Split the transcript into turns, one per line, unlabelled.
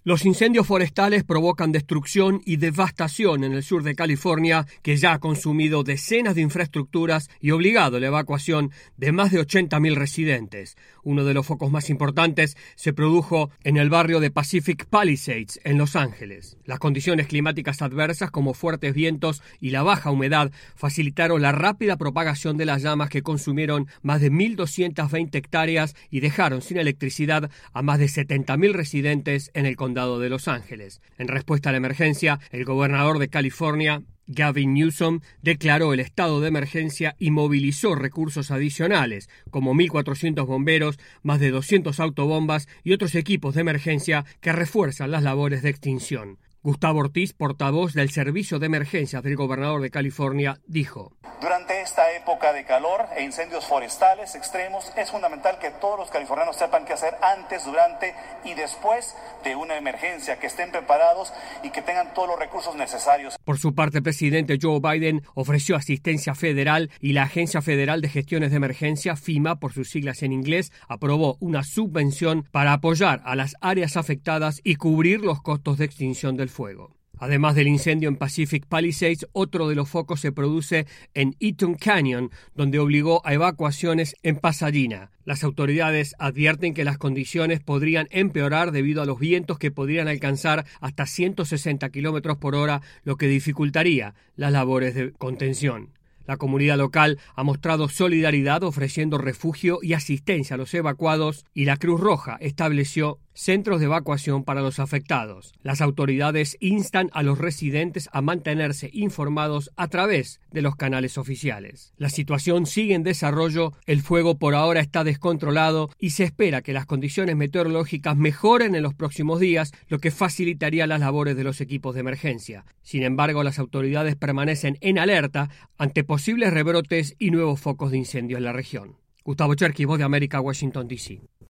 Los incendios forestales provocan destrucción y devastación en el sur de California, que ya ha consumido decenas de infraestructuras y obligado a la evacuación de más de 80.000 residentes. Uno de los focos más importantes se produjo en el barrio de Pacific Palisades, en Los Ángeles. Las condiciones climáticas adversas, como fuertes vientos y la baja humedad, facilitaron la rápida propagación de las llamas que consumieron más de 1.220 hectáreas y dejaron sin electricidad a más de 70.000 residentes en el condado de Los Ángeles. En respuesta a la emergencia, el gobernador de California, Gavin Newsom, declaró el estado de emergencia y movilizó recursos adicionales, como 1.400 bomberos, más de 200 autobombas y otros equipos de emergencia que refuerzan las labores de extinción. Gustavo Ortiz, portavoz del Servicio de Emergencias del gobernador de California, dijo:
Durante esta época de calor e incendios forestales extremos, es fundamental que todos los californianos sepan qué hacer antes, durante y después de una emergencia, que estén preparados y que tengan todos los recursos necesarios.
Por su parte, el presidente Joe Biden ofreció asistencia federal y la Agencia Federal de Gestiones de Emergencia, FEMA, por sus siglas en inglés, aprobó una subvención para apoyar a las áreas afectadas y cubrir los costos de extinción del fuego. Además del incendio en Pacific Palisades, otro de los focos se produce en Eaton Canyon, donde obligó a evacuaciones en Pasadena. Las autoridades advierten que las condiciones podrían empeorar debido a los vientos que podrían alcanzar hasta 160 km por hora, lo que dificultaría las labores de contención. La comunidad local ha mostrado solidaridad ofreciendo refugio y asistencia a los evacuados, y la Cruz Roja estableció centros de evacuación para los afectados. Las autoridades instan a los residentes a mantenerse informados a través de los canales oficiales. La situación sigue en desarrollo, el fuego por ahora está descontrolado y se espera que las condiciones meteorológicas mejoren en los próximos días, lo que facilitaría las labores de los equipos de emergencia. Sin embargo, las autoridades permanecen en alerta ante posibles rebrotes y nuevos focos de incendio en la región. Gustavo Cherkis, Voz de América, Washington, D.C.